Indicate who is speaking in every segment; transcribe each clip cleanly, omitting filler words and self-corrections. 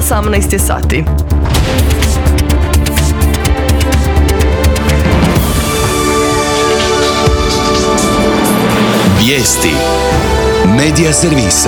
Speaker 1: 18 je sati.
Speaker 2: Vijesti Medija servisa.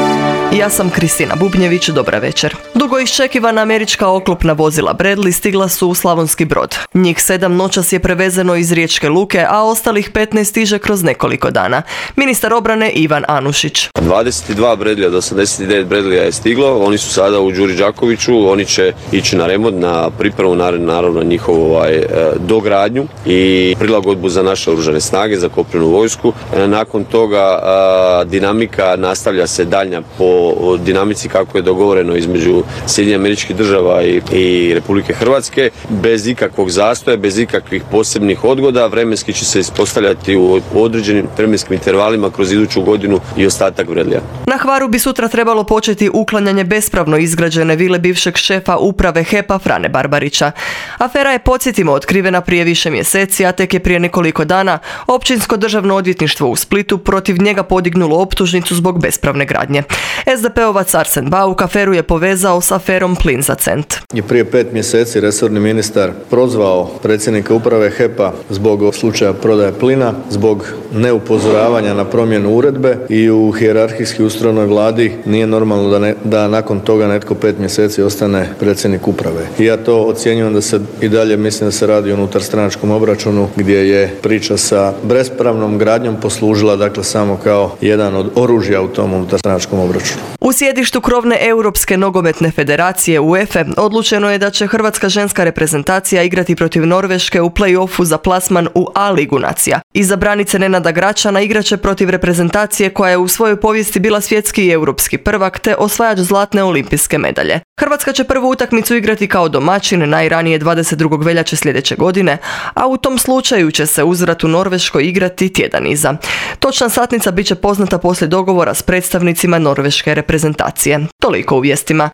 Speaker 1: Ja sam Kristina Bubnjević, dobra večer. Dugo iščekivana američka oklopna vozila Bradley stigla su u Slavonski Brod. Njih 7 noćas je prevezeno iz Riječke luke, a ostalih 15 stiže kroz nekoliko dana. Ministar obrane Ivan Anušić.
Speaker 3: 22 Bradleya od 89 Bradleya je stiglo, oni su sada u Đuri Đakoviću, oni će ići na remont, na pripremu, naravno njihovu dogradnju i prilagodbu za naše oružane snage, za kopnenu vojsku. Nakon toga dinamika nastavlja se daljnja po dinamici kako je dogovoreno između Sjedinjenih Američkih Država i Republike Hrvatske, bez ikakvog zastoja, bez ikakvih posebnih odgoda. Vremenski će se ispostavljati u određenim vremenskim intervalima kroz iduću godinu i ostatak Bradleya.
Speaker 1: Na Hvaru bi sutra trebalo početi uklanjanje bespravno izgrađene vile bivšeg šefa uprave HEP-a Frane Barbarića. Afera je, podsjetimo, otkrivena prije više mjeseci, a tek je prije nekoliko dana Općinsko državno odvjetništvo u Splitu protiv njega podignulo optužnicu zbog bespravne gradnje. SDP-ovac Arsen Bauk aferu je povezao s aferom Plin za cent.
Speaker 4: Je prije 5 mjeseci resorni ministar prozvao predsjednika uprave HEP-a zbog slučaja prodaje plina, zbog neupozoravanja na promjenu uredbe i u hijerarhijski ustrojenoj vladi nije normalno da nakon toga netko 5 mjeseci ostane predsjednik uprave. I ja to ocjenjujem da se i dalje mislim da se radi o unutarstranačkom obračunu gdje je priča sa bespravnom gradnjom poslužila dakle samo kao jedan od oružja u tom unutarstranačkom obračunu.
Speaker 1: U sjedištu krovne Europske nogometne federacije UEFA odlučeno je da će hrvatska ženska reprezentacija igrati protiv Norveške u play-offu za plasman u A ligu nacija. Iza branice Nenada Gračana igraće protiv reprezentacije koja je u svojoj povijesti bila svjetski i europski prvak te osvajač zlatne olimpijske medalje. Hrvatska će prvu utakmicu igrati kao domaćin najranije 22. veljače sljedeće godine, a u tom slučaju će se uzvrat u Norveškoj igrati tjedan iza. Točna satnica bit će poznata poslije dogovora s predstavnicima norveške reprezentacije. Toliko u vijestima.